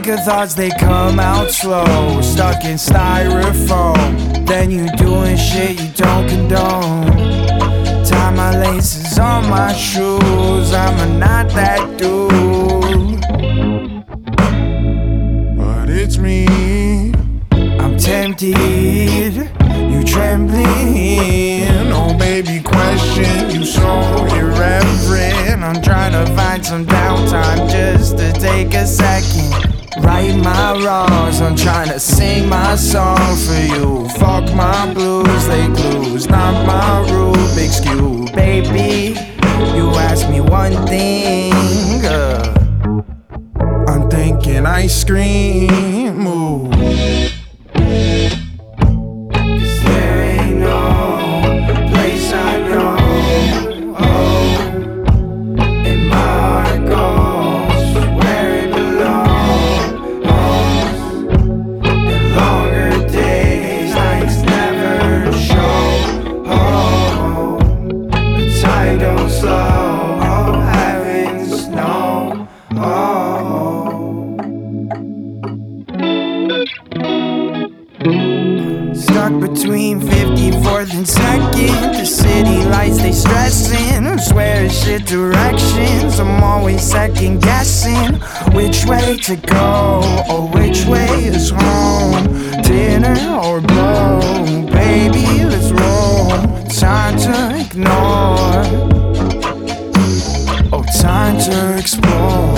think of thoughts, they come out slow, stuck in styrofoam. Then you doing shit you don't condone. Tie my laces on my shoes, I'm not that dude. But it's me, I'm tempted, you trembling. Oh baby, question, you so irreverent. I'm trying to find some downtime just to take a second. Right my wrongs, I'm trying to sing my song for you. Fuck my blues, they clues, not my Rubik's Cube. Baby, you asked me one thing, I'm thinking ice cream, ooh. Stuck between 54th and 2nd. The city lights, they stressin'. I swear it's shit directions. I'm always second guessing which way to go or which way is home. Dinner or blow, baby, let's roll. Time to ignore, oh, time to explore.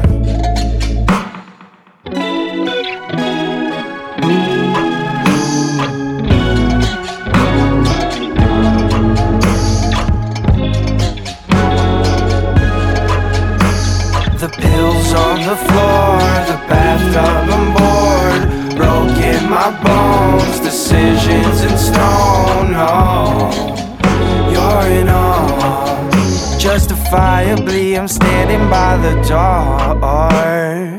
The pills on the floor, the bathtub I'm bored. Broken my bones, decisions in stone. Oh, you're in awe. Justifiably, I'm standing by the door.